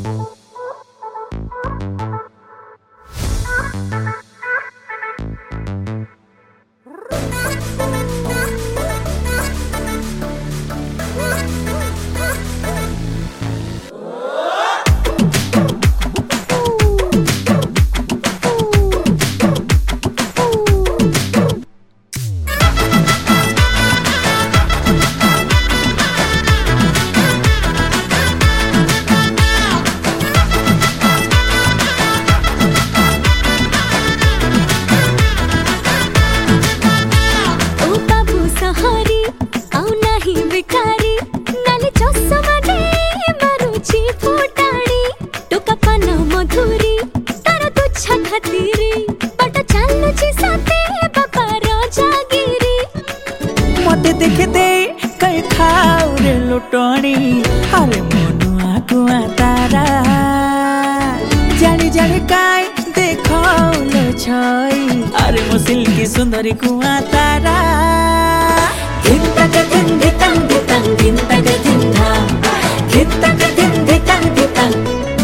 मते देखे दे कई खाऊ रे लुटणी अरे मनुआ कुआ तारा जानी जानी काय देखो लो छई अरे मो सिल्की सुंदरी कुआ तारा दिन तक दिन दितंग दितंग दिन तक दिन था दिन तक दिन दितंग दितंग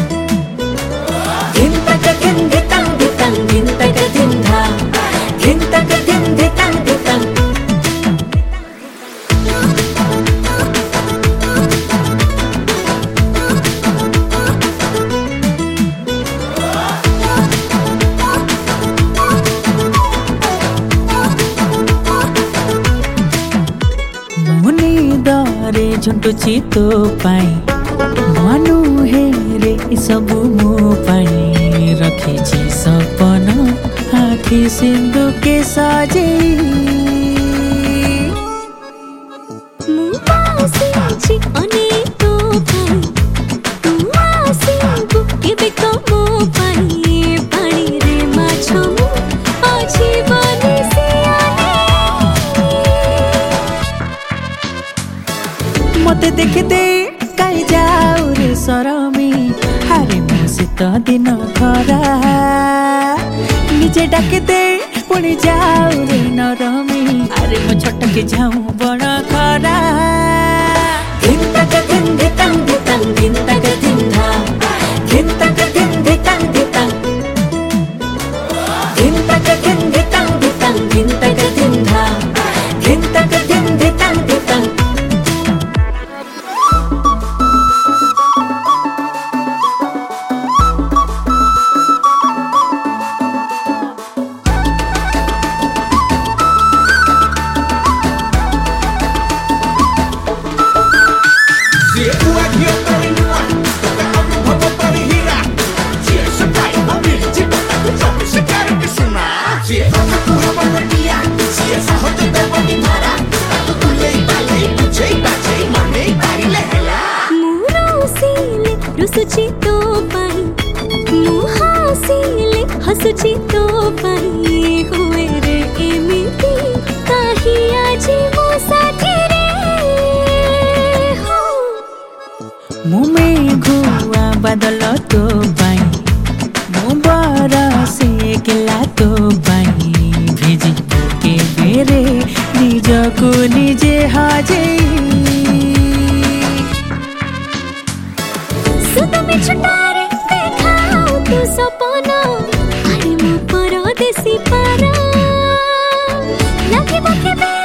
दिन तक दिन दितंग दितंग दिन तक दिन था दिन तक दिन दितंग दितंग दरे झुंटु चितो पाई मनु हे रे सबु मो पाई रखे छी सपन आखि सिंधु के साजे मु पासी छी अनेको पाई तू आसी बुके बेको मो पाई पानी रे माछो मु आछि बने से मते देखे दे कई जाऊ रे सरमी हारे मुसित दिन खरा निजे डाके दे पुणी जाऊ रे नरमी अरे मो छोट के जाऊ बड़ खरा दिन तक दिन दितंग दितंग दिन तक दिन था दिन तक दिन दितंग दितंग दिन तक दिन दितंग दितंग दिन तक दिन था दिन तक दिन दितंग दितंग रुसुची तो पाई मु हासिले हसुची तो पाई हुए रे एमिति काहि आजी मो साथी रे हो मु में घुआ बदल तो पाई मु बरसे केला तो पाई भेजी के बेरे निज को निजे हाजे सुतमे छुटारे देखाओ तू सपना अरे मो परदेसी पारा लगे बके